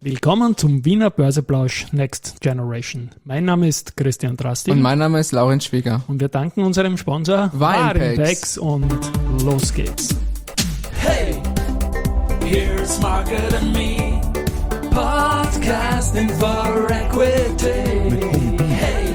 Willkommen zum Wiener Börseplausch Next Generation. Mein Name ist Christian Drastil. Und mein Name ist Laurenz Schwieger. Und wir danken unserem Sponsor Warenpacks und los geht's. Hey, here's Market and Me, podcasting for equity. Hey,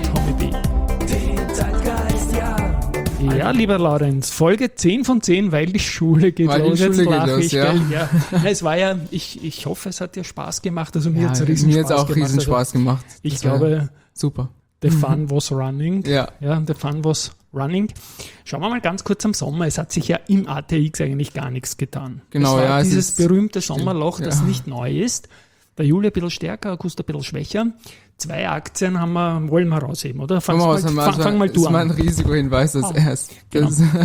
den Zeitgeist, ja. Ja, lieber Laurenz, Folge 10 von 10, weil die Schule geht weil los. Die Schule geht los, ja. Es war ja, ich hoffe, es hat dir Spaß gemacht. Also mir hat es riesen Spaß gemacht. Mir hat es auch riesen Spaß gemacht. Ich glaube, super. The fun was running. Ja, the fun was running. Schauen wir mal ganz kurz am Sommer. Es hat sich ja im ATX eigentlich gar nichts getan. Genau, es war ja. dieses berühmte Sommerloch, ja, das nicht neu ist. Der Juli ein bisschen stärker, August ein bisschen schwächer. 2 Aktien wollen wir rausheben, oder? Fang mal du an. Das ist mal ein Risikohinweis erst. Genau.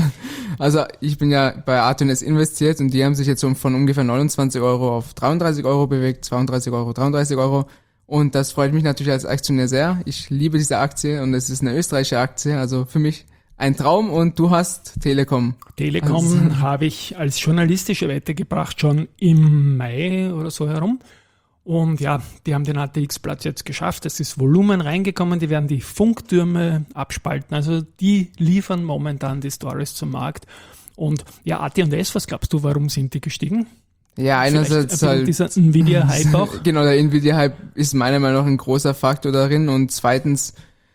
Also ich bin ja bei AT&S investiert und die haben sich jetzt von ungefähr 29 Euro auf 33 Euro bewegt, 32 Euro, 33 Euro. Und das freut mich natürlich als Aktionär sehr. Ich liebe diese Aktie und es ist eine österreichische Aktie, also für mich ein Traum. Und du hast Telekom. Telekom habe ich als journalistische Wette gebracht, schon im Mai oder so herum. Und ja, die haben den ATX-Platz jetzt geschafft. Es ist Volumen reingekommen, die werden die Funktürme abspalten. Also die liefern momentan die Stories zum Markt. Und ja, AT&S, was glaubst du, warum sind die gestiegen? Ja, einerseits halt dieser Nvidia-Hype auch. Genau, der Nvidia-Hype ist meiner Meinung nach ein großer Faktor darin. Und zweitens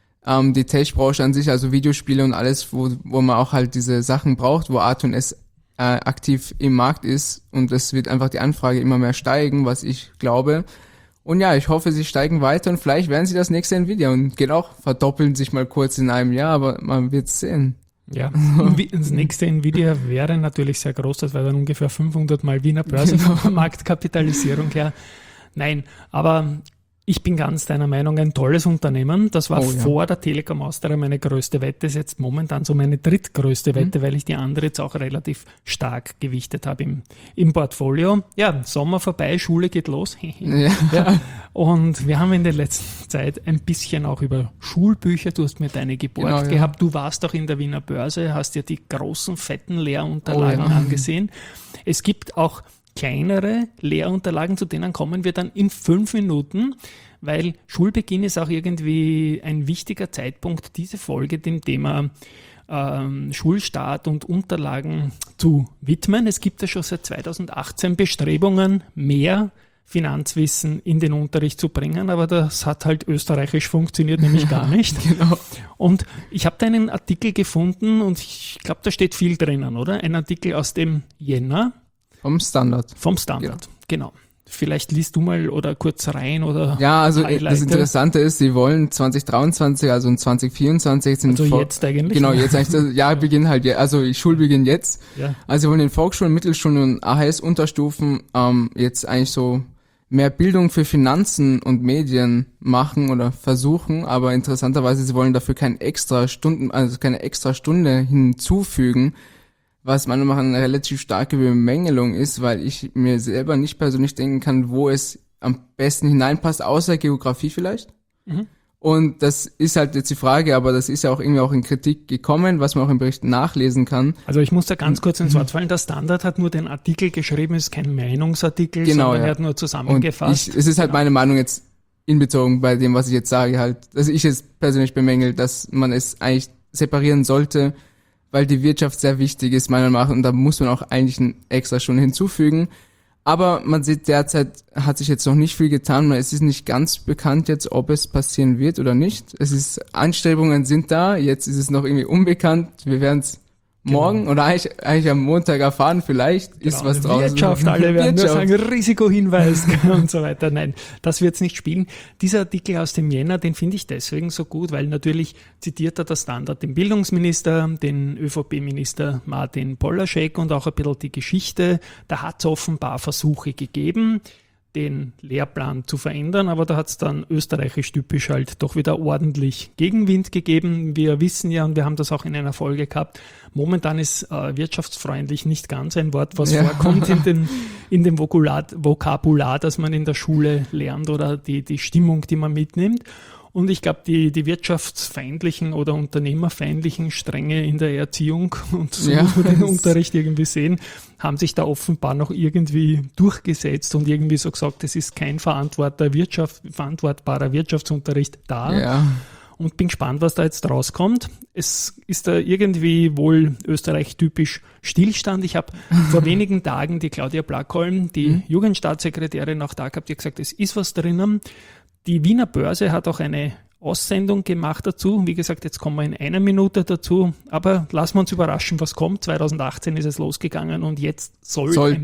die Tech-Branche an sich, also Videospiele und alles, wo man auch halt diese Sachen braucht, wo AT&S aktiv im Markt ist, und es wird einfach die Anfrage immer mehr steigen, was ich glaube. Und ja, ich hoffe, sie steigen weiter und vielleicht werden sie das nächste Nvidia und verdoppeln sich mal kurz in einem Jahr, aber man wird sehen. Ja, das nächste Nvidia wäre natürlich sehr groß, das wäre dann ungefähr 500 mal Wiener Börse Marktkapitalisierung her. Nein, aber ich bin ganz deiner Meinung, ein tolles Unternehmen. Das war vor der Telekom Austria meine größte Wette, ist jetzt momentan so meine drittgrößte Wette, weil ich die andere jetzt auch relativ stark gewichtet habe im Portfolio. Ja, Sommer vorbei, Schule geht los. Ja. Und wir haben in der letzten Zeit ein bisschen auch über Schulbücher, du hast mir deine geborgt gehabt, du warst auch in der Wiener Börse, hast dir die großen, fetten Lehrunterlagen angesehen. Es gibt auch kleinere Lehrunterlagen, zu denen kommen wir dann in 5 Minuten, weil Schulbeginn ist auch irgendwie ein wichtiger Zeitpunkt, diese Folge dem Thema Schulstart und Unterlagen zu widmen. Es gibt ja schon seit 2018 Bestrebungen, mehr Finanzwissen in den Unterricht zu bringen, aber das hat halt österreichisch funktioniert nämlich gar nicht. Genau. Und ich habe da einen Artikel gefunden und ich glaube, da steht viel drinnen, oder? Ein Artikel aus dem Jänner. Vom Standard, genau. Vielleicht liest du mal oder kurz rein oder ja, also Highlighter. Das Interessante ist, sie wollen 2023, also in 2024 sind jetzt eigentlich? Genau, jetzt eigentlich das Jahrbeginn halt, also Schulbeginn jetzt. Ja. Also sie wollen in Volksschulen, Mittelschulen und AHS-Unterstufen jetzt eigentlich so mehr Bildung für Finanzen und Medien machen oder versuchen, aber interessanterweise, sie wollen dafür keine extra Stunde hinzufügen, was meiner Meinung nach eine relativ starke Bemängelung ist, weil ich mir selber nicht persönlich denken kann, wo es am besten hineinpasst, außer Geografie vielleicht. Mhm. Und das ist halt jetzt die Frage, aber das ist ja auch irgendwie auch in Kritik gekommen, was man auch im Bericht nachlesen kann. Also ich muss da ganz kurz ins Wort fallen, der Standard hat nur den Artikel geschrieben, ist kein Meinungsartikel, sondern er hat nur zusammengefasst. Es ist halt meine Meinung jetzt inbezogen bei dem, was ich jetzt sage, halt, dass ich es persönlich bemängel, dass man es eigentlich separieren sollte, weil die Wirtschaft sehr wichtig ist, meiner Meinung nach, und da muss man auch eigentlich eine extra Stunde hinzufügen. Aber man sieht, derzeit hat sich jetzt noch nicht viel getan, es ist nicht ganz bekannt jetzt, ob es passieren wird oder nicht. Anstrebungen sind da, jetzt ist es noch irgendwie unbekannt, wir werden es morgen oder eigentlich am Montag erfahren, vielleicht ist was draußen. Wirtschaft, alle werden nur sagen, Risikohinweis und so weiter. Nein, das wird es nicht spielen. Dieser Artikel aus dem Jänner, den finde ich deswegen so gut, weil natürlich zitiert er der Standard den Bildungsminister, den ÖVP-Minister Martin Polaschek und auch ein bisschen die Geschichte. Da hat es offenbar Versuche gegeben, den Lehrplan zu verändern, aber da hat es dann österreichisch typisch halt doch wieder ordentlich Gegenwind gegeben. Wir wissen ja, und wir haben das auch in einer Folge gehabt, momentan ist wirtschaftsfreundlich nicht ganz ein Wort, was vorkommt in dem Vokabular, das man in der Schule lernt oder die Stimmung, die man mitnimmt. Und ich glaube, die wirtschaftsfeindlichen oder unternehmerfeindlichen Stränge in der Erziehung und so Ja, den das- Unterricht irgendwie sehen, haben sich da offenbar noch irgendwie durchgesetzt und irgendwie so gesagt, es ist kein verantwortbarer Wirtschaftsunterricht da. Ja. Und bin gespannt, was da jetzt rauskommt. Es ist da irgendwie wohl Österreich-typisch Stillstand. Ich habe vor wenigen Tagen die Claudia Blackholm, die Jugendstaatssekretärin, auch da gehabt, die hat gesagt, es ist was drinnen. Die Wiener Börse hat auch eine Aussendung gemacht dazu. Wie gesagt, jetzt kommen wir in einer Minute dazu. Aber lassen wir uns überraschen, was kommt. 2018 ist es losgegangen und jetzt soll ein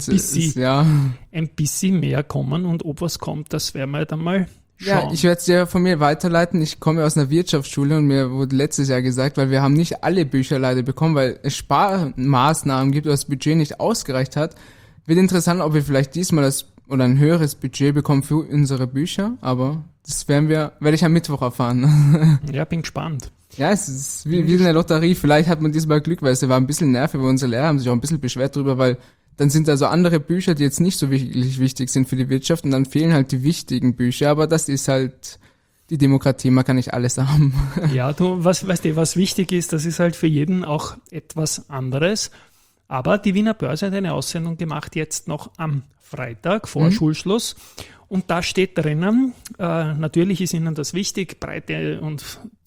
bisschen mehr kommen. Und ob was kommt, das werden wir dann mal schauen. Ja, ich werde es dir von mir weiterleiten. Ich komme aus einer Wirtschaftsschule und mir wurde letztes Jahr gesagt, weil wir haben nicht alle Bücher leider bekommen, weil es Sparmaßnahmen gibt oder das Budget nicht ausgereicht hat. Wird interessant, ob wir vielleicht diesmal ein höheres Budget bekommen für unsere Bücher, aber das werde ich am Mittwoch erfahren. Ja, bin gespannt. Ja, es ist wie eine Lotterie. Vielleicht hat man diesmal Glück, weil es war ein bisschen nervig, weil unsere Lehrer haben sich auch ein bisschen beschwert drüber, weil dann sind da so andere Bücher, die jetzt nicht so wirklich wichtig sind für die Wirtschaft und dann fehlen halt die wichtigen Bücher, aber das ist halt die Demokratie, man kann nicht alles haben. Ja, was wichtig ist, das ist halt für jeden auch etwas anderes. Aber die Wiener Börse hat eine Aussendung gemacht, jetzt noch am Freitag vor Schulschluss. Und da steht drinnen, natürlich ist Ihnen das wichtig, breite und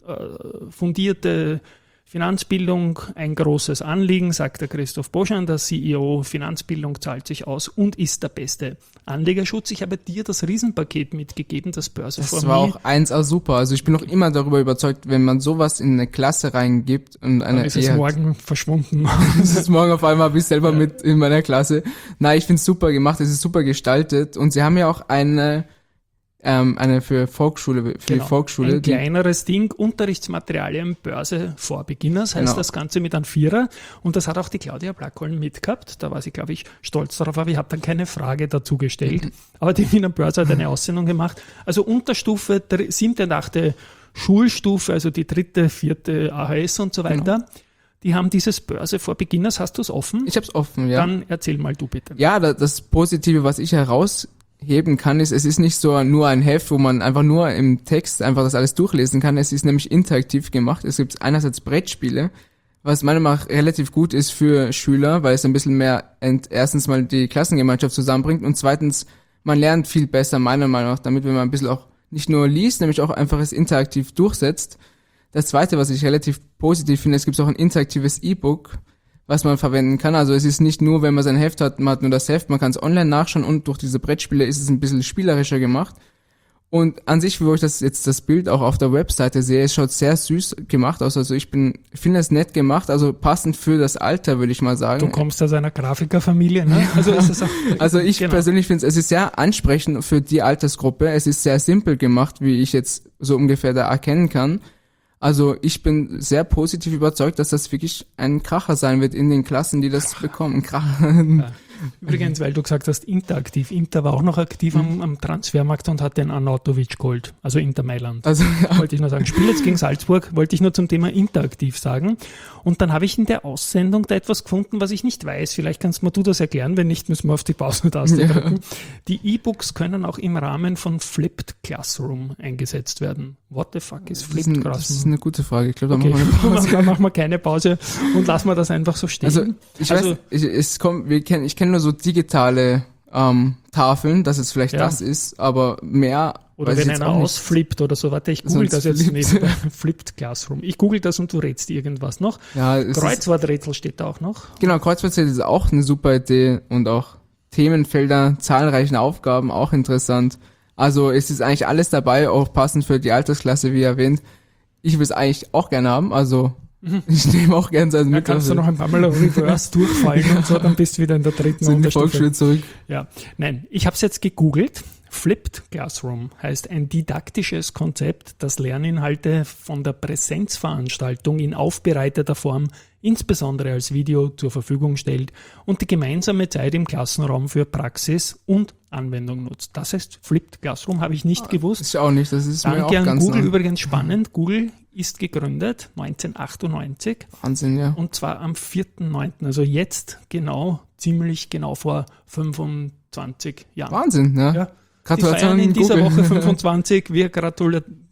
fundierte Finanzbildung ein großes Anliegen, sagt der Christoph Boschan, der CEO. Finanzbildung zahlt sich aus und ist der beste Anlegerschutz. Ich habe dir das Riesenpaket mitgegeben, das Börse Das for war Me. auch 1A super. Also ich bin noch immer darüber überzeugt, wenn man sowas in eine Klasse reingibt und Dann ist es morgen verschwunden. es ist morgen auf einmal, bin ich selber mit in meiner Klasse. Nein, ich finde es super gemacht, es ist super gestaltet und sie haben ja auch eine für Volksschule, für die Volksschule. Ein kleineres Ding, Unterrichtsmaterialien, Börse for Beginners heißt Genau. das Ganze mit einem Vierer. Und das hat auch die Claudia Blackholm mitgehabt. Da war sie, glaube ich, stolz darauf, aber ich habe dann keine Frage dazu gestellt. Aber die Wiener Börse hat eine Aussendung gemacht. Also Unterstufe, 7., 8. Schulstufe, also die 3., 4. AHS und so weiter. Die haben dieses Börse for Beginners. Hast du es offen? Ich habe es offen, ja. Dann erzähl mal du bitte. Ja, das Positive, was ich herausheben kann, ist, es ist nicht so nur ein Heft, wo man einfach nur im Text einfach das alles durchlesen kann. Es ist nämlich interaktiv gemacht. Es gibt einerseits Brettspiele, was meiner Meinung nach relativ gut ist für Schüler, weil es ein bisschen mehr erstens mal die Klassengemeinschaft zusammenbringt und zweitens, man lernt viel besser, meiner Meinung nach, damit wenn man ein bisschen auch nicht nur liest, nämlich auch einfach es interaktiv durchsetzt. Das zweite, was ich relativ positiv finde, es gibt auch ein interaktives E-Book, was man verwenden kann. Also es ist nicht nur, wenn man sein Heft hat, man hat nur das Heft, man kann es online nachschauen und durch diese Brettspiele ist es ein bisschen spielerischer gemacht. Und an sich, wo ich das Bild auch auf der Webseite sehe, es schaut sehr süß gemacht aus. Also ich finde es nett gemacht, also passend für das Alter, würde ich mal sagen. Du kommst aus einer Grafikerfamilie, ne? Also ist es auch, Also ich persönlich finde es ist sehr ansprechend für die Altersgruppe. Es ist sehr simpel gemacht, wie ich jetzt so ungefähr da erkennen kann. Also ich bin sehr positiv überzeugt, dass das wirklich ein Kracher sein wird in den Klassen, die das bekommen. Ja. Übrigens, weil du gesagt hast, interaktiv. Inter war auch noch aktiv am Transfermarkt und hat den Arnautovic geholt, also Inter Mailand. Also Wollte ich nur sagen. Spiel jetzt gegen Salzburg, wollte ich nur zum Thema interaktiv sagen. Und dann habe ich in der Aussendung da etwas gefunden, was ich nicht weiß. Vielleicht kannst mir du das erklären, wenn nicht, müssen wir auf die Pausentaste drücken. Die E-Books können auch im Rahmen von Flipped Classroom eingesetzt werden. What the fuck is Flipped Classroom? das ist eine gute Frage. Ich glaube, da Okay, machen wir eine Pause. dann machen wir keine Pause und lassen wir das einfach so stehen. Also ich kenne nur so digitale Tafeln, dass es vielleicht das ist, aber mehr oder weiß wenn ich jetzt einer auch nicht. ausflippt oder so. Warte, ich google Sonst das jetzt flippt. nebenbei. Flipped Classroom. Ich google das und du rätst irgendwas noch. Ja, es ist, Kreuzworträtsel steht da auch noch. genau, Kreuzworträtsel ist auch eine super Idee und auch Themenfelder, zahlreichen Aufgaben, auch interessant. Also es ist eigentlich alles dabei, auch passend für die Altersklasse, wie erwähnt. Ich will es eigentlich auch gerne haben, also ich nehme auch gerne sein Da mit. kannst du noch ein paar Mal reverse durchfallen und so, dann bist du wieder in der dritten in die Unterstufe. Volksschule zurück. Ja, nein, ich habe es jetzt gegoogelt. Flipped Classroom heißt ein didaktisches Konzept, das Lerninhalte von der Präsenzveranstaltung in aufbereiteter Form, insbesondere als Video, zur Verfügung stellt und die gemeinsame Zeit im Klassenraum für Praxis und Anwendung nutzt. Das heißt, Flipped Classroom habe ich nicht gewusst. Ist ja auch nicht, das ist mir auch Danke an ganz Google, neu. übrigens spannend. Google ist gegründet 1998 Wahnsinn, ja. und zwar am 4.9., also jetzt ziemlich genau vor 25 Jahren. Wahnsinn, ja. Ja. Die Gratulation feiern in dieser Google. Woche 25. Wir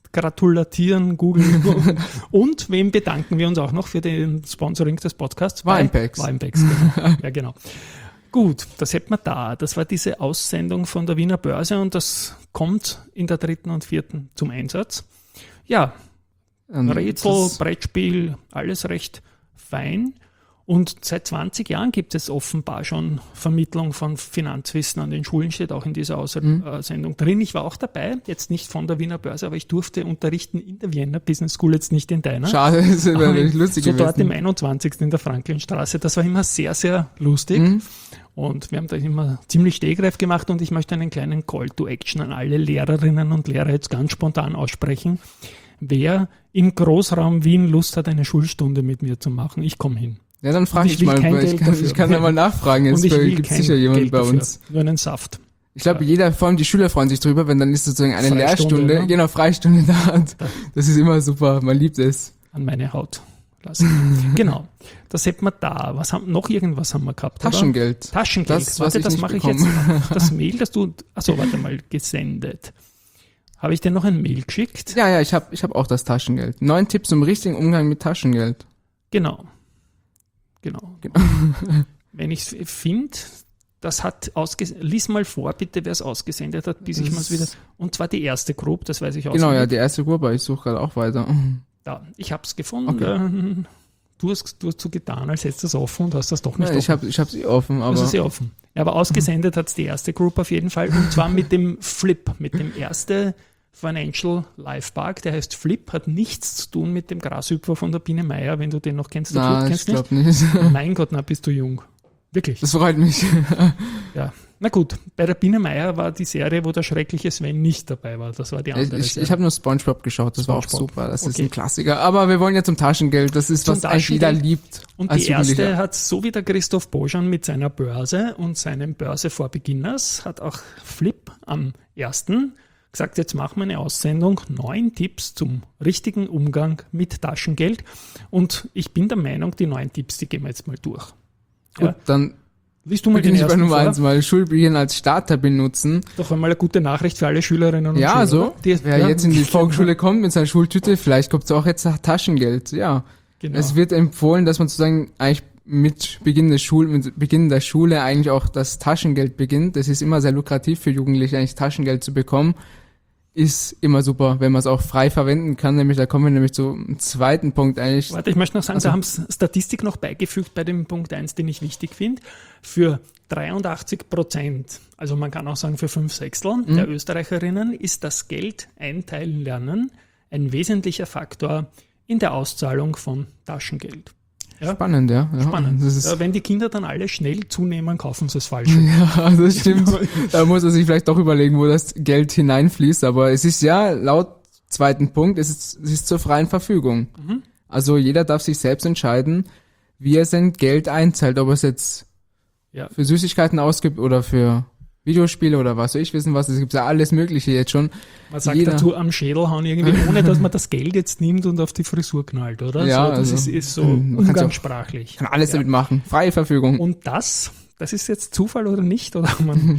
gratulatieren, googeln. Und wem bedanken wir uns auch noch für den Sponsoring des Podcasts? Winepex. Winepex, genau. Ja, genau. Gut, das hätten wir da. Das war diese Aussendung von der Wiener Börse und das kommt in der 3. und 4. zum Einsatz. Ja, Rätsel, Brettspiel, alles recht fein. Und seit 20 Jahren gibt es offenbar schon Vermittlung von Finanzwissen an den Schulen, steht auch in dieser Sendung drin. Ich war auch dabei, jetzt nicht von der Wiener Börse, aber ich durfte unterrichten in der Vienna Business School, jetzt nicht in deiner. Schade, das wäre nicht lustig so gewesen. dort im 21. in der Franklinstraße. Das war immer sehr, sehr lustig. Und wir haben da immer ziemlich stehgreif gemacht und ich möchte einen kleinen Call to Action an alle Lehrerinnen und Lehrer jetzt ganz spontan aussprechen. Wer im Großraum Wien Lust hat, eine Schulstunde mit mir zu machen, ich komme hin. Ja, dann frage ich mal. Ich kann ja mal nachfragen. Jetzt gibt es sicher jemanden bei uns. Nur einen Saft. Ich glaube, vor allem die Schüler freuen sich drüber, wenn dann ist sozusagen eine Lehrstunde, ne? genau, Freistunde da hat. Das ist immer super, man liebt es. An meine Haut lassen. Genau. Das hätten wir da. Noch irgendwas haben wir gehabt, Taschengeld. Oder? Taschengeld. Das mache ich jetzt. Das Mail, das du, gesendet. Habe ich dir noch ein Mail geschickt? Ja, ich hab auch das Taschengeld. 9 Tipps zum richtigen Umgang mit Taschengeld. Genau. Wenn ich es finde, das hat lies mal vor, bitte, wer es ausgesendet hat, bis ich mal wieder. Und zwar die erste Group, das weiß ich auch. Genau, ja, die erste Group, aber ich suche gerade auch weiter. Da, ich habe es gefunden. Okay. Du hast so getan, als hättest du es offen und hast das doch nicht offen. Ich habe sie offen, aber. Das ist offen. Ja, aber ausgesendet hat es die erste Group auf jeden Fall. Und zwar mit dem Flip, mit dem erste Financial Life Park, der heißt Flip, hat nichts zu tun mit dem Grashüpfer von der Biene Meier, wenn du den noch kennst. Ich glaube nicht. Mein Gott, na, bist du jung. Wirklich. Das freut mich. Ja, na gut, bei der Biene Meier war die Serie, wo der schreckliche Sven nicht dabei war. Das war die andere Serie. Ich habe nur SpongeBob geschaut, das war auch super. Das ist ein Klassiker. Aber wir wollen ja zum Taschengeld, das ist, was eigentlich jeder liebt. Und die erste hat, so wie der Christoph Bojan mit seiner Börse und seinem Börse for Beginners, hat auch Flip am ersten gesagt, jetzt machen wir eine Aussendung, 9 Tipps zum richtigen Umgang mit Taschengeld. Und ich bin der Meinung, die 9 Tipps, die gehen wir jetzt mal durch. Gut, dann liest du mal den ich bei ersten Nummer vor? 1 mal Schulbücher als Starter benutzen. Doch einmal eine gute Nachricht für alle Schülerinnen und Schüler. Ja, so. Wer jetzt in die Volksschule kommt mit seiner Schultüte, vielleicht kommt es auch jetzt nach Taschengeld. Ja. Genau. Es wird empfohlen, dass man sozusagen eigentlich mit Beginn der Schule eigentlich auch das Taschengeld beginnt. Das ist immer sehr lukrativ für Jugendliche, eigentlich Taschengeld zu bekommen. Ist immer super, wenn man es auch frei verwenden kann. Nämlich, da kommen wir nämlich zum zweiten Punkt eigentlich. Warte, ich möchte noch sagen, Sie haben Statistik noch beigefügt bei dem Punkt 1, den ich wichtig finde. Für 83%, also man kann auch sagen für 5/6 der Österreicherinnen, ist das Geld einteilen lernen ein wesentlicher Faktor in der Auszahlung von Taschengeld. Ja? Spannend, ja. Spannend. Das ist wenn die Kinder dann alle schnell zunehmen, kaufen sie es falsch. Ja, das stimmt. Da muss er sich vielleicht doch überlegen, wo das Geld hineinfließt. Aber es ist ja laut zweiten Punkt, es ist zur freien Verfügung. Also jeder darf sich selbst entscheiden, wie er sein Geld einzahlt. Ob er es jetzt für Süßigkeiten ausgibt oder für Videospiele oder was soll ich wissen was. Es gibt ja alles Mögliche jetzt schon. Man sagt dazu am Schädel hauen irgendwie, ohne dass man das Geld jetzt nimmt und auf die Frisur knallt, oder? Ja, so, das also, ist so umgangssprachlich. Kann alles damit machen. Freie Verfügung. Und das ist jetzt Zufall oder nicht, oder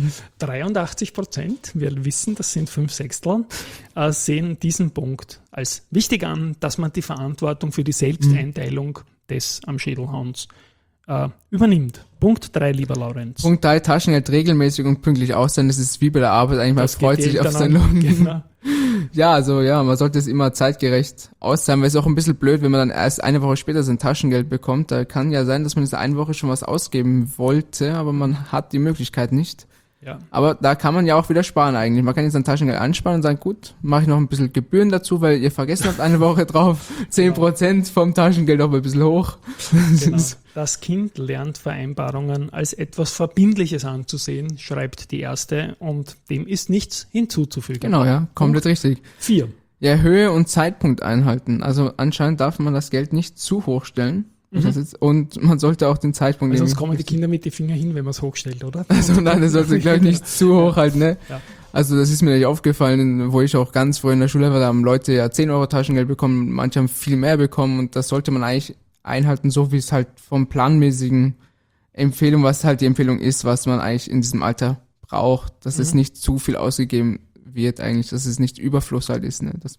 83%, wir wissen, das sind 5/6, sehen diesen Punkt als wichtig an, dass man die Verantwortung für die Selbsteinteilung des am Schädelhauens übernimmt. Punkt 3, lieber Laurenz. Punkt 3, Taschengeld regelmäßig und pünktlich auszahlen. Das ist wie bei der Arbeit eigentlich, man freut sich auf seinen Lohn. Genau. Ja, also man sollte es immer zeitgerecht auszahlen, weil es ist auch ein bisschen blöd, wenn man dann erst eine Woche später sein Taschengeld bekommt. Da kann ja sein, dass man in dieser einen Woche schon was ausgeben wollte, aber man hat die Möglichkeit nicht. Ja. Aber da kann man ja auch wieder sparen eigentlich. Man kann jetzt sein Taschengeld ansparen und sagen, gut, mache ich noch ein bisschen Gebühren dazu, weil ihr vergessen habt eine Woche drauf. 10% vom Taschengeld auch ein bisschen hoch. Genau. Das Kind lernt Vereinbarungen als etwas Verbindliches anzusehen, schreibt die erste, und dem ist nichts hinzuzufügen. Genau, ja, komplett richtig. 4. Ja, Höhe und Zeitpunkt einhalten. Also anscheinend darf man das Geld nicht zu hoch stellen. Und man sollte auch den Zeitpunkt... Sonst kommen die Kinder mit den Fingern hin, wenn man es hochstellt, oder? Also nein, das sollte gleich nicht zu hoch halten, ne? Ja. Also das ist mir nicht aufgefallen, wo ich auch ganz früher in der Schule war, da haben Leute ja 10 Euro Taschengeld bekommen, manche haben viel mehr bekommen, und das sollte man eigentlich einhalten, so wie es halt vom planmäßigen Empfehlung, was halt die Empfehlung ist, was man eigentlich in diesem Alter braucht, dass es nicht zu viel ausgegeben wird eigentlich, dass es nicht Überfluss halt ist, ne? Dass man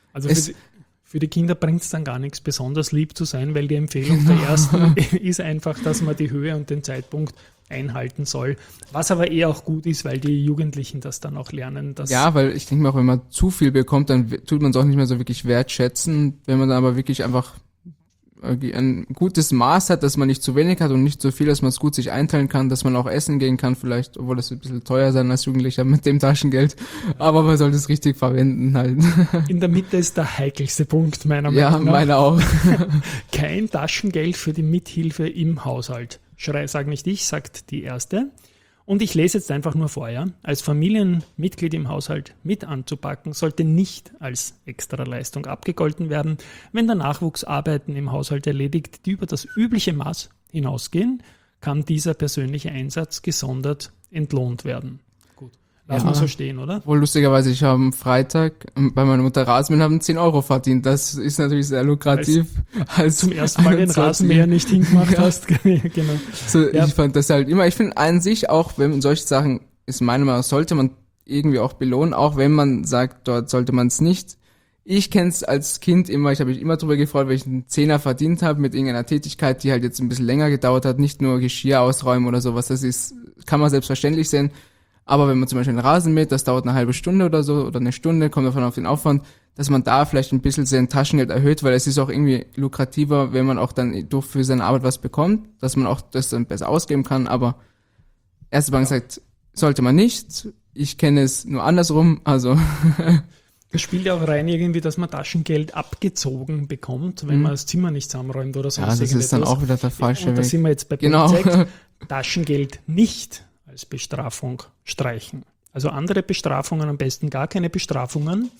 Also für die Kinder bringt es dann gar nichts, besonders lieb zu sein, weil die Empfehlung der ersten ist einfach, dass man die Höhe und den Zeitpunkt einhalten soll. Was aber eher auch gut ist, weil die Jugendlichen das dann auch lernen. Dass Ja, weil ich denke mir auch, wenn man zu viel bekommt, dann tut man es auch nicht mehr so wirklich wertschätzen. Wenn man dann aber wirklich einfach ein gutes Maß hat, dass man nicht zu wenig hat und nicht zu viel, dass man es gut sich einteilen kann, dass man auch essen gehen kann vielleicht, obwohl das ein bisschen teuer sein als Jugendlicher mit dem Taschengeld, aber man sollte es richtig verwenden halt. in der Mitte ist der heikelste Punkt meiner Ja, Meinung nach. meine auch. Kein Taschengeld für die Mithilfe im Haushalt. Sag nicht ich, sagt die erste. Und ich lese jetzt einfach nur vor, ja. Als Familienmitglied im Haushalt mit anzupacken, sollte nicht als Extraleistung abgegolten werden, wenn der Nachwuchs Arbeiten im Haushalt erledigt, die über das übliche Maß hinausgehen, kann dieser persönliche Einsatz gesondert entlohnt werden. Gut. Lass mal so stehen, oder? Wohl lustigerweise, ich habe am Freitag bei meiner Mutter Rasenmähen haben 10 Euro verdient. Das ist natürlich sehr lukrativ. Als Zum ersten Mal den 21. Rasenmäher nicht hingemacht hast. Genau. So, Ja. Ich fand das halt immer, ich finde an sich auch, wenn solche Sachen, ist meine Meinung, sollte man irgendwie auch belohnen, auch wenn man sagt, dort sollte man es nicht. Ich kenne es als Kind immer, ich habe mich immer drüber gefreut, wenn ich einen Zehner verdient habe mit irgendeiner Tätigkeit, die halt jetzt ein bisschen länger gedauert hat, nicht nur Geschirr ausräumen oder sowas, das ist, kann man selbstverständlich sehen. Aber wenn man zum Beispiel einen Rasen mäht, das dauert eine halbe Stunde oder so, oder eine Stunde, kommt davon auf den Aufwand, dass man da vielleicht ein bisschen sein Taschengeld erhöht, weil es ist auch irgendwie lukrativer, wenn man auch dann für seine Arbeit was bekommt, dass man auch das dann besser ausgeben kann, aber Erste Bank sagt, sollte man nicht. Ich kenne es nur andersrum, also Es spielt ja auch rein irgendwie, dass man Taschengeld abgezogen bekommt, wenn man das Zimmer nicht zusammenräumt oder so. ja, das ist dann auch wieder der falsche Und da Weg. sind wir jetzt bei Genau. Punkt 6. Taschengeld nicht als Bestrafung streichen. Also andere Bestrafungen, am besten gar keine Bestrafungen.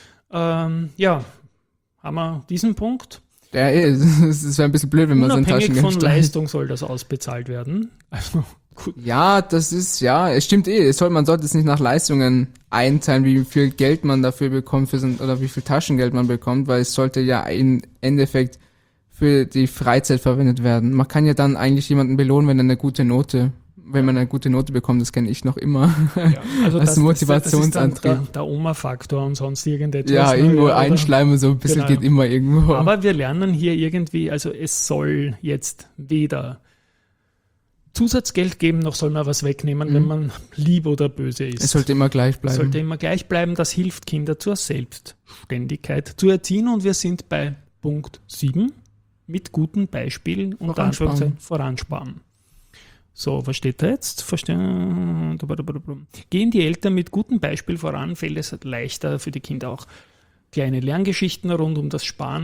Ja, haben wir diesen Punkt. Ja, es wäre ein bisschen blöd, wenn man sein Unabhängig Taschengeld von streicht. Leistung soll das ausbezahlt werden. Also gut. Ja, das ist, ja, es stimmt man sollte es nicht nach Leistungen einteilen, wie viel Geld man dafür bekommt oder wie viel Taschengeld man bekommt, weil es sollte ja im Endeffekt für die Freizeit verwendet werden. Man kann ja dann eigentlich jemanden belohnen, wenn man eine gute Note bekommt, das kenne ich noch immer. Ja, also Als das ist Motivationsantrieb. dann der Oma-Faktor und sonst irgendetwas. Ja, ne? irgendwo Oder- einschleimen, so ein bisschen Genau. geht immer irgendwo. Aber wir lernen hier irgendwie, also es soll jetzt weder Zusatzgeld geben, noch soll man was wegnehmen, wenn man lieb oder böse ist. Es sollte immer gleich bleiben. Sollte immer gleich bleiben. Das hilft Kinder zur Selbstständigkeit zu erziehen. Und wir sind bei Punkt 7 mit guten Beispielen und Voransparen. Anführungszeichen voransparen. So, was steht da jetzt? Gehen die Eltern mit gutem Beispiel voran, fällt es leichter für die Kinder auch kleine Lerngeschichten rund um das Sparen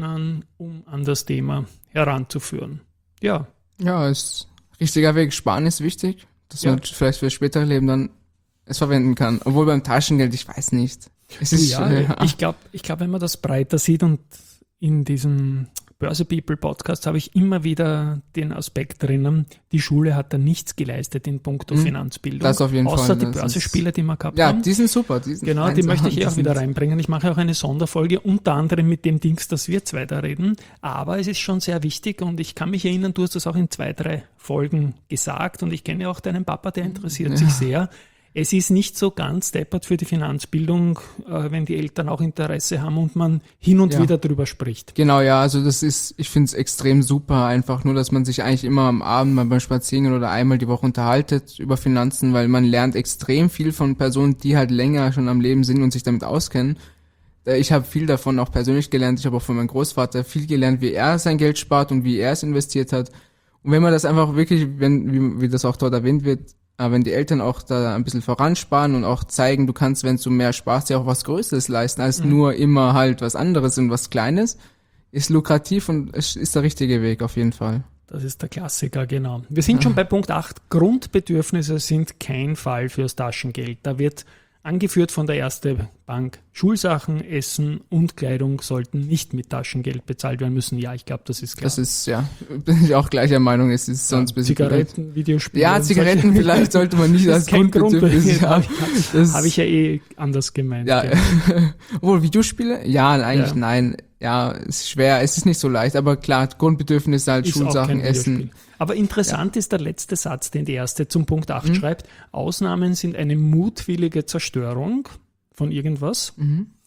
an das Thema heranzuführen. Ja, Ja, ist richtiger Weg. Sparen ist wichtig, dass Ja. man vielleicht für das spätere Leben dann es verwenden kann. Obwohl beim Taschengeld, ich weiß nicht. Es ist, ich glaube, wenn man das breiter sieht und in diesem Börse People Podcast habe ich immer wieder den Aspekt drinnen, die Schule hat da nichts geleistet in puncto Finanzbildung. das auf jeden außer Fall, die das Börsenspieler, die wir gehabt ja, haben. die sind super. Die sind Genau, die 1A, möchte ich die auch wieder sind- reinbringen. Ich mache auch eine Sonderfolge, unter anderem mit dem Dings, dass wir zwei da reden. Aber es ist schon sehr wichtig und ich kann mich erinnern, du hast das auch in 2, 3 Folgen gesagt und ich kenne auch deinen Papa, der interessiert sich sehr. Es ist nicht so ganz deppert für die Finanzbildung, wenn die Eltern auch Interesse haben und man hin und Ja. wieder drüber spricht. Genau, ja, also ich finde es extrem super, einfach nur, dass man sich eigentlich immer am Abend mal beim Spazierengehen oder einmal die Woche unterhaltet über Finanzen, weil man lernt extrem viel von Personen, die halt länger schon am Leben sind und sich damit auskennen. Ich habe viel davon auch persönlich gelernt, ich habe auch von meinem Großvater viel gelernt, wie er sein Geld spart und wie er es investiert hat. Und wenn man das einfach wirklich, wie das auch dort erwähnt wird, wenn die Eltern auch da ein bisschen voransparen und auch zeigen, du kannst, wenn du mehr sparst, ja auch was Größeres leisten, als nur immer halt was anderes und was Kleines, ist lukrativ und es ist der richtige Weg auf jeden Fall. Das ist der Klassiker, genau. Wir sind schon bei Punkt 8. Grundbedürfnisse sind kein Fall fürs Taschengeld. Da wird angeführt von der Erste Bank, Schulsachen, Essen und Kleidung sollten nicht mit Taschengeld bezahlt werden müssen. Ja, ich glaube, das ist klar. Das ist, ja, bin ich auch gleicher Meinung, es ist sonst ein bisschen Zigaretten, Videospiele. Ja, und Zigaretten solche- vielleicht sollte man nicht Das als ist kein Grundbedürfnis haben. Das- Habe ich ja eh anders gemeint. Ja, genau. obwohl Videospiele? Ja, eigentlich Ja. nein. Ja, ist schwer, es ist nicht so leicht, aber klar, Grundbedürfnisse halt Ist auch Schulsachen, kein Essen. Videospiel. Aber interessant ist der letzte Satz, den die Erste zum Punkt 8 schreibt. Ausnahmen sind eine mutwillige Zerstörung von irgendwas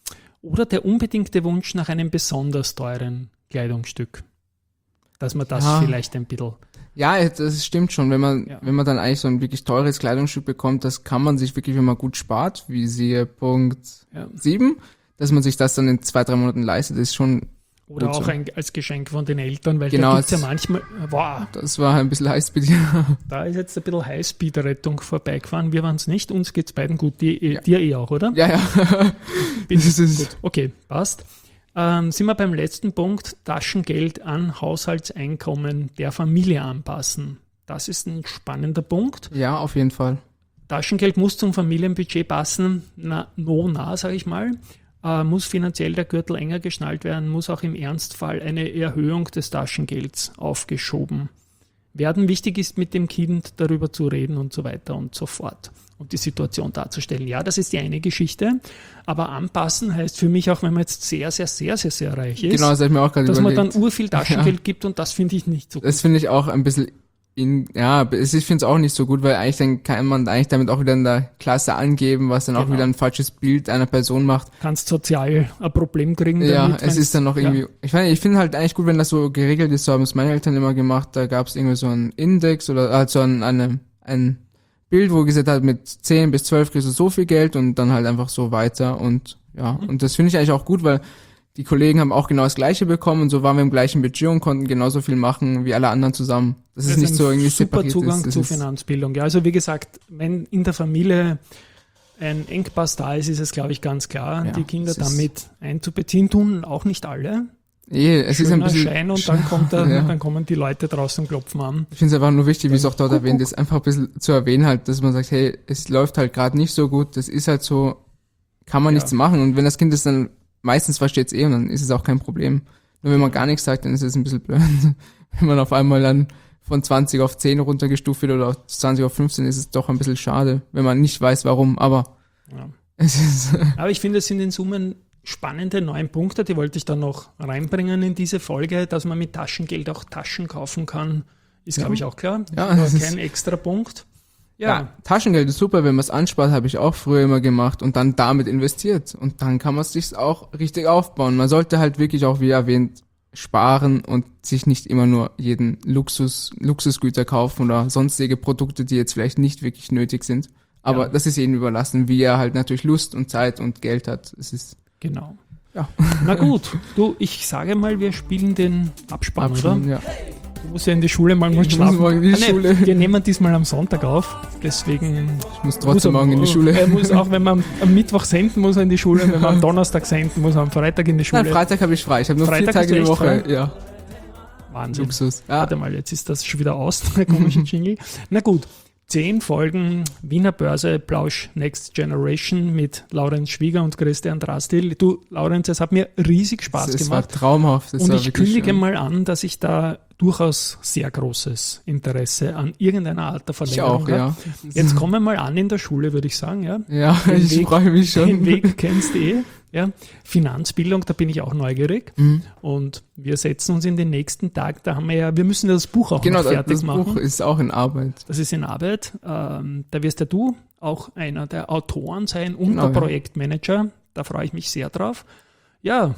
Oder der unbedingte Wunsch nach einem besonders teuren Kleidungsstück. Dass man das vielleicht ein bisschen... Ja, das stimmt schon. Wenn man dann eigentlich so ein wirklich teures Kleidungsstück bekommt, das kann man sich wirklich, wenn man gut spart, wie siehe Punkt 7, dass man sich das dann in 2-3 Monaten leistet, ist schon Oder gut auch so. als Geschenk von den Eltern, weil Genau, da gibt es ja manchmal, wow, Das war ein bisschen Highspeed. da ist jetzt ein bisschen Highspeed-Rettung vorbeigefahren. Wir waren es nicht, uns geht's beiden gut, dir auch, oder? Ja. Bin Das ist- gut. Okay, passt. Sind wir beim letzten Punkt, Taschengeld an Haushaltseinkommen der Familie anpassen. Das ist ein spannender Punkt. Ja, auf jeden Fall. Taschengeld muss zum Familienbudget passen, sage ich mal. Muss finanziell der Gürtel enger geschnallt werden, muss auch im Ernstfall eine Erhöhung des Taschengelds aufgeschoben werden. Wichtig ist, mit dem Kind darüber zu reden und so weiter und so fort und die Situation darzustellen. Ja, das ist die eine Geschichte, aber anpassen heißt für mich auch, wenn man jetzt sehr, sehr, sehr, sehr, sehr reich ist, Genau, das habe ich mir auch gerade dass überlegt. man dann urviel Taschengeld gibt und das finde ich nicht so gut. Das finde ich auch ein bisschen ich finde es auch nicht so gut, weil eigentlich dann kann man eigentlich damit auch wieder in der Klasse angeben, was dann auch Genau. wieder ein falsches Bild einer Person macht. Kannst sozial ein Problem kriegen Ja, damit. es ist dann noch irgendwie, ich finde halt eigentlich gut, wenn das so geregelt ist, so haben es meine Eltern immer gemacht, da gab es irgendwie so einen Index oder also ein Bild, wo gesagt hat, mit 10 bis 12 kriegst du so viel Geld und dann halt einfach so weiter und und das finde ich eigentlich auch gut, weil die Kollegen haben auch genau das Gleiche bekommen und so waren wir im gleichen Budget und konnten genauso viel machen wie alle anderen zusammen. Das ist nicht ein so irgendwie super separiert. Zugang das zu ist, Finanzbildung. Ja, also wie gesagt, wenn in der Familie ein Engpass da ist, ist es, glaube ich, ganz klar, Ja, die Kinder es ist- damit einzubeziehen, tun auch nicht alle. es ist ein Schöner bisschen, Schein und dann dann kommen die Leute draußen und klopfen an. ich finde es einfach nur wichtig, wie es auch dort erwähnt ist, einfach ein bisschen zu erwähnen halt, dass man sagt, hey, es läuft halt gerade nicht so gut, das ist halt so, kann man nichts machen und wenn das Kind es dann meistens versteht es und dann ist es auch kein Problem. Nur wenn man gar nichts sagt, dann ist es ein bisschen blöd. Wenn man auf einmal dann von 20 auf 10 runtergestuft wird oder auf 20 auf 15, ist es doch ein bisschen schade, wenn man nicht weiß, warum, aber Ja. es ist, Aber ich finde, es sind in Summen spannende 9 Punkte, die wollte ich dann noch reinbringen in diese Folge, dass man mit Taschengeld auch Taschen kaufen kann, ist, glaube ich, auch klar. Ja, Aber das ist- kein extra Punkt. ja, Taschengeld ist super, wenn man es anspart, habe ich auch früher immer gemacht und dann damit investiert. Und dann kann man es sich auch richtig aufbauen. Man sollte halt wirklich auch, wie erwähnt, sparen und sich nicht immer nur jeden Luxusgüter kaufen oder sonstige Produkte, die jetzt vielleicht nicht wirklich nötig sind. Aber Ja. das ist jedem überlassen, wie er halt natürlich Lust und Zeit und Geld hat. Es ist Genau. Ja. Na gut, du, ich sage mal, wir spielen den Abspann, oder? ja. Du musst ja in die Schule mal Ich muss schlafen. morgen in die Schule. Wir nehmen diesmal am Sonntag auf, deswegen Ich muss trotzdem morgen in die Schule. Er muss auch, wenn man am Mittwoch senden, muss er in die Schule, wenn man am Donnerstag senden, muss er am Freitag in die Schule. Nein, Freitag habe ich frei. Ich habe nur Freitag 4 Tage hast du die echt Woche. frei? Ja, Wahnsinn. Luxus. Ja. Warte mal, jetzt ist das schon wieder aus, der komische Jingle. Na gut, 10 Folgen Wiener Börse Plausch Next Generation mit Laurenz Schwieger und Christian Drastil. Du, Laurenz, es hat mir riesig Spaß Es war gemacht. traumhaft. Es Und war ich wirklich kündige schön. mal an, dass ich da durchaus sehr großes Interesse an irgendeiner Art der Ich Verlängerung auch, habe. ja. Jetzt kommen wir mal an in der Schule, würde ich sagen. Ja, Ja, Den ich Weg- freue mich schon. Den Weg kennst du eh. Ja. Finanzbildung, da bin ich auch neugierig. Mhm. Und wir setzen uns in den nächsten Tag, da haben wir ja, wir müssen ja das Buch auch Genau, noch fertig das machen. Buch ist auch in Arbeit. Das ist in Arbeit. Da wirst ja du auch einer der Autoren sein und Genau, der ja. Projektmanager. Da freue ich mich sehr drauf. Ja,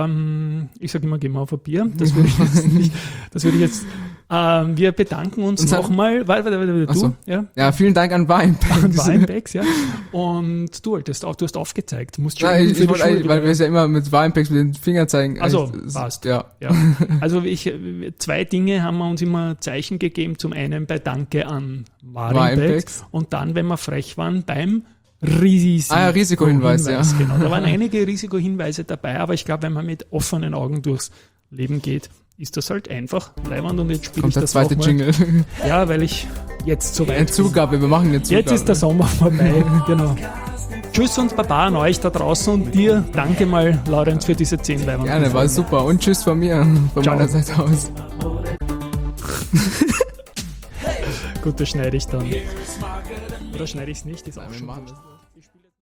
ich sage immer, geh mal auf ein Bier. Das würde ich jetzt nicht. Das würde ich jetzt. Wir bedanken uns Und dann- nochmal. Du, Ach so. ja. Ja, vielen Dank an Weinpacks. Weinpacks, ja. Und du wolltest auch, du hast aufgezeigt. Du musst schon Nein, üben ich für die wollte eigentlich, Schule. weil wir es ja immer mit Weinpacks mit den Fingern zeigen. Also, eigentlich, passt. Ja. Ja. Also 2 Dinge haben wir uns immer Zeichen gegeben. Zum einen bei Danke an Weinpacks Weinpacks. und dann, wenn wir frech waren, beim Risikohinweis. ja. Genau. Da waren einige Risikohinweise dabei, aber ich glaube, wenn man mit offenen Augen durchs Leben geht, ist das halt einfach leibend und jetzt spiele Kommt ich der das zweite nochmal. Jingle. Ja, weil ich jetzt so Eine weit bin. Zugabe, wir machen eine Zugabe. Jetzt ist der Sommer vorbei, genau. Tschüss und Baba an euch da draußen und dir danke mal, Laurenz, für diese 10 Leibern. Gerne, war super. Und tschüss von mir, von Ciao. meiner Seite aus. Gut, das schneide ich dann. Oder schneide ich es nicht? Ist auch Wir schon machen das.